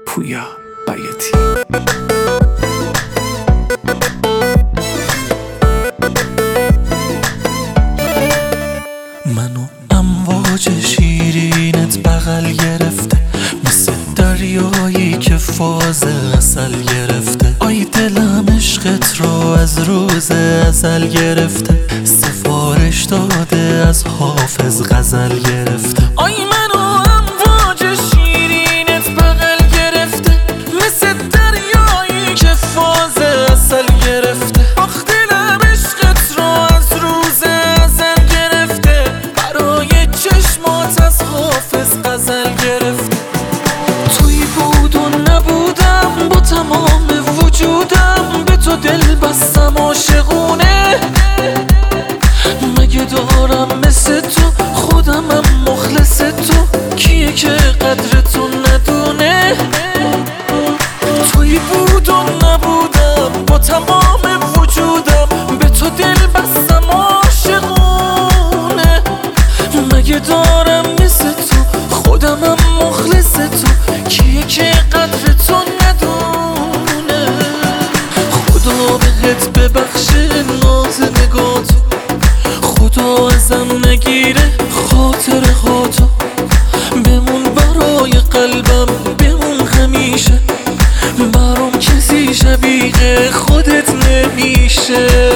پویا بیاتی. منو امواج شیرینت بغل گرفته، مثل دریایی که فاز عسل گرفته. آی دلم عشقت رو از روز ازل گرفته، سفارش داده از حافظ غزل گرفته. آی منو امواج شیرینت بغل گرفته، مثل دریایی که فاز عسل گرفته. آخ دلم عشقت رو از روز ازل گرفته، برای چشمات از حافظ غزل گرفته. توی بود و نبودم، با تمام وجودم به تو دل بستم عاشقونه. مگه دارم مثل تو خودمم مخلص تو، کیه که قدر تو ندونه؟ توی بود و نبودم، با تمام وجودم به تو دل بستم عاشقونه. مگه دارم مثل تو خودمم مخلص تو، کیه که قدر تو ندونه؟ خدا بهت ببخشه ناز نگاتو، خدا ازم نگیره خاطر خاطو. بمون برای قلبم، بمون همیشه، برام کسی شبیه خودت نمیشه.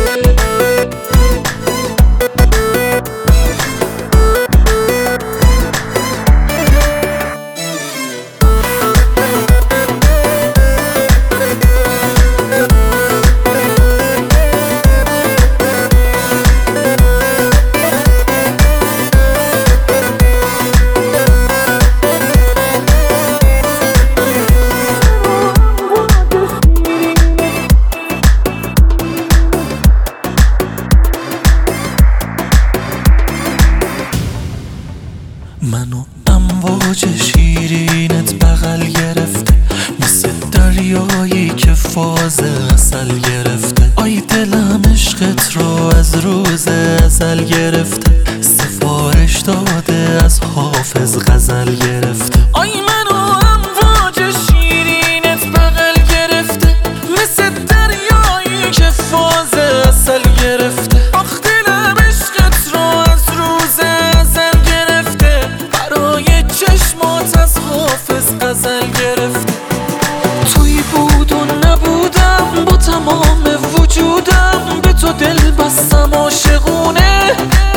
منو امواج شیرینت بغل گرفته، مثل دریایی که فاز عسل گرفته. آی دلم عشقت رو از روز ازل گرفته، سفارش داده از حافظ غزل گرفته. آی منو امواج شیرینت بغل گرفته، مثل دریایی که فاز عسل گرفته. آخ دلم عشقت رو از روز ازل گرفته، برای چشمات از حافظ غزل گرفته. توی بود و نبودم، با تمام وجودم به تو دل بستم عاشقونه.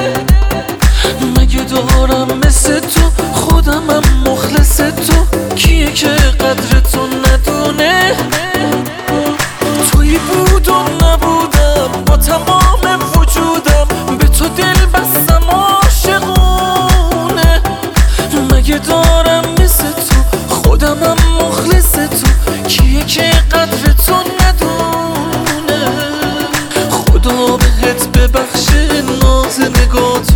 مگه دارم مثل تو خودمم مخلص تو، کیه که قدر تو ندونه؟ توی بود و نبودم، با تمام وجودم به تو دل بستم عاشقونه. مگه دارم مثل تو خودمم مخلص تو، کیه که قدر تو ندونه؟ خدا بهت ببخشه ناز نگاتو،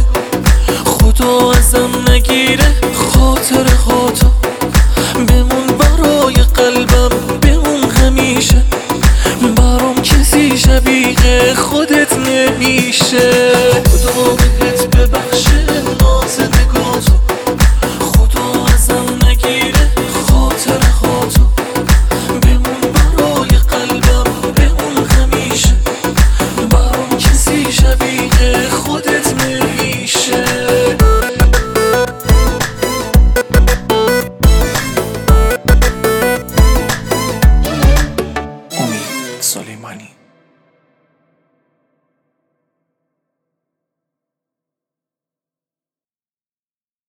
خدا ازم نگیره خاطر خاطو. بمون برای قلبم، بمون همیشه، برام کسی شبیه خودت نمیشه. خدا بهت ببخشه ناز نگاتو، خدا ازم نگیره خاطر خاطو. بمون برای قلبم، بمون همیشه، برام کسی شبیه خودت نمیشه. امید سلیمانی.